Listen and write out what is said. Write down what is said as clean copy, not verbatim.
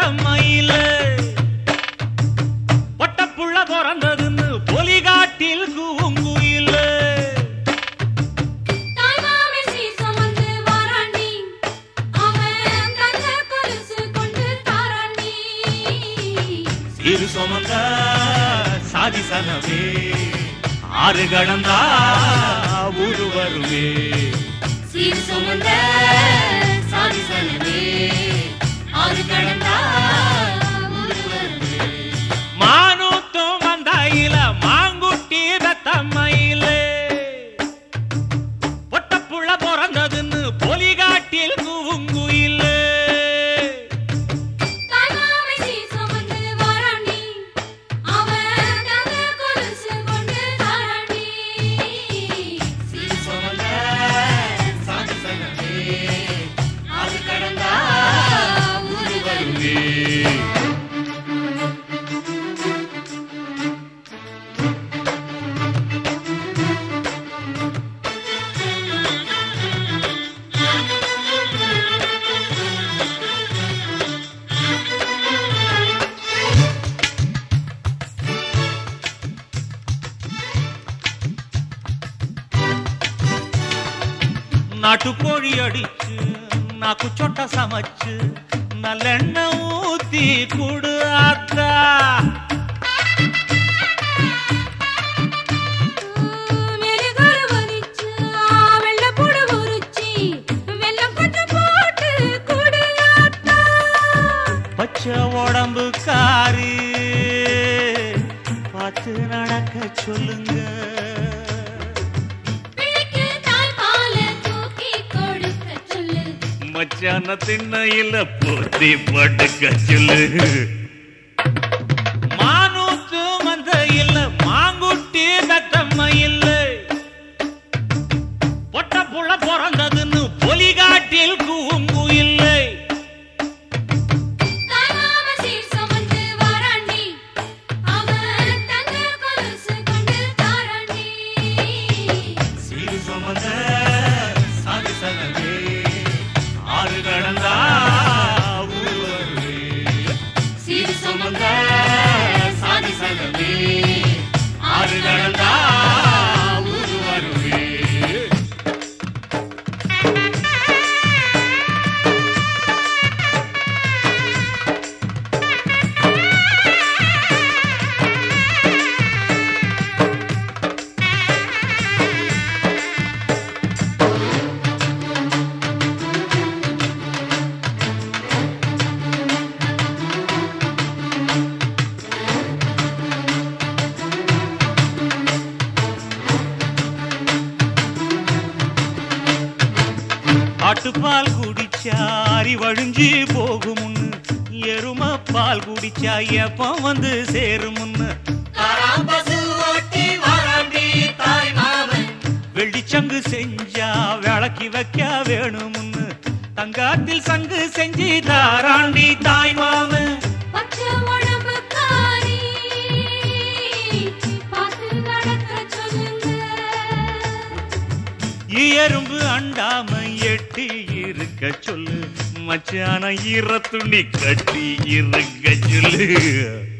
தம்மையில பொட்டப்புள்ள பிறந்ததுன்னு பொலிகாட்டில் கூங்குயில இரு சுமந்த சாதி சனவே ஆறு கடந்தா ஊரு வருவே சீர் சுமந்த சாதி சனவே ஆறு கடந்தா ஊரு வருவே மானூத்தும் வந்தாயில மாங்குட்டி தம்மையில பொட்டப்புள்ள பிறந்ததுன்னு பொலிகாட்டில் கூங்குயில நாட்டுக்கோழி அடிச்சு நாக்கு சொட்ட சமைச்சு நல்லெண்ணெய் ஊத்தி குடு ஆத்தா பச்சை உடம்பு காரி பார்த்து நடக்க சொல்லுங்க மச்சான திண்ணையில போத்தி படுக்க சொல்லு மானூத்து மந்த இல்ல மாங்குட்டி தத்தம்ம இல்ல பொட்ட புள்ள பிறந்ததுன்னு பொலிகாட்டில் கூங்கு இல்லை சீர் சுமந்த சாதி சனவே ஆறு கடந்தா ஊரு வருவே சீர் சுமந்த சாதி சனவே ஆறு கடந்தா ஊரு வருவே ஆட்டுப்பால் குடிச்சா அறிவழிஞ்சு போகுமுன்னு எரும பால் குடிச்சா எப்ப வந்து சேருமுன்னு வெள்ளிச்சங்கு செஞ்சா விளக்கி வைக்க வேணுமுன்னு தங்காத்தில் சங்கு செஞ்சு தாராண்டி தாய் மாமன் எறும்பு அண்டாம எட்டி இருக்க சொல்லு மச்சான ஈர துணி கட்டி இருக்க சொல்லு